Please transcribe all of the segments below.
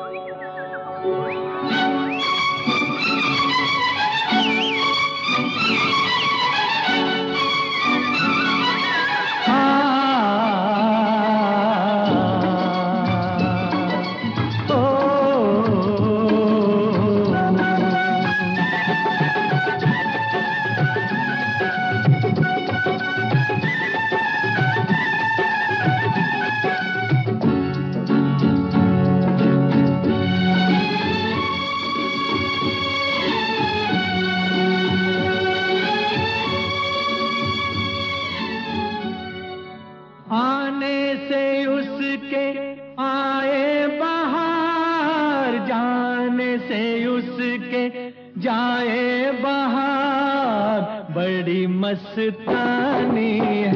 आने से उसके आए बहार, जाने से उसके जाए बहार, बड़ी मस्तानी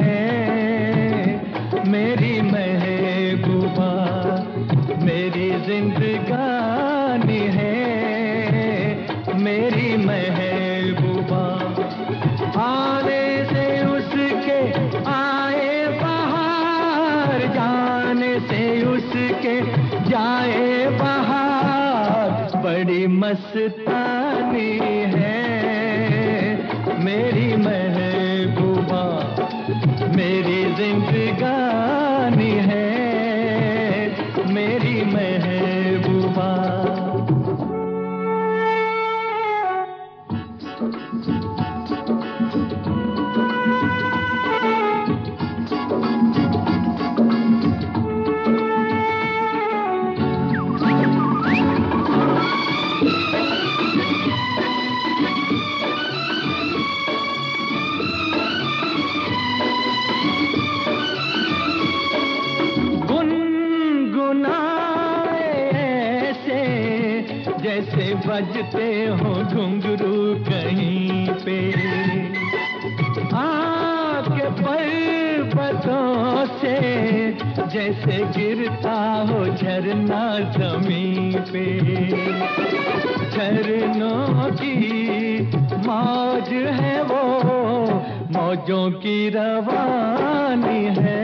है मेरी महबूबा, मेरी जिंदगानी है मेरी महबूबा। आने से उसके आए बहार, जाने से उसके जाए बहार, बड़ी मस्तानी है मेरी महबूबा, मेरी जिंदगानी है मेरी महबूबा। जैसे बजते हो घुंघरू कहीं पे, आके पर्वतों से जैसे गिरता हो झरना जमीन पे। झरनों की मौज है वो, मौजों की रवानी है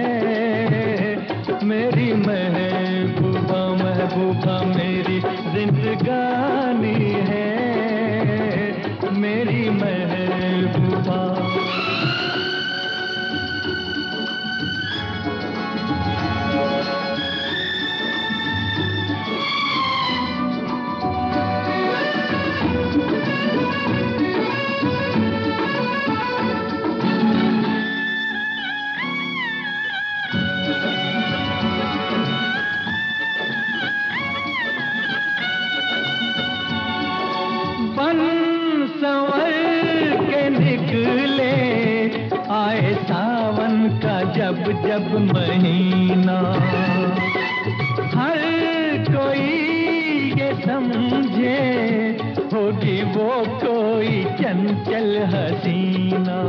मेरी महबूबा, महबूबा मेरी जिंदगानी है मेरी महबूबा। संवर के निकले आए सावन का जब जब महीना, हर कोई ये समझे होगी वो कोई चंचल हसीना।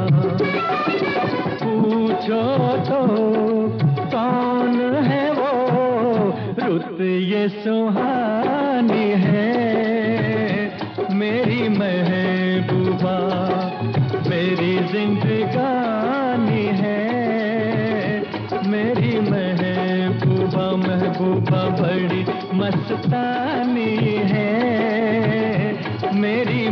पूछो तो कौन है वो, रुत ये सुहानी है मेरी महबूबा, मेरी जिंदगानी है मेरी महबूबा, महबूबा बड़ी मस्तानी है मेरी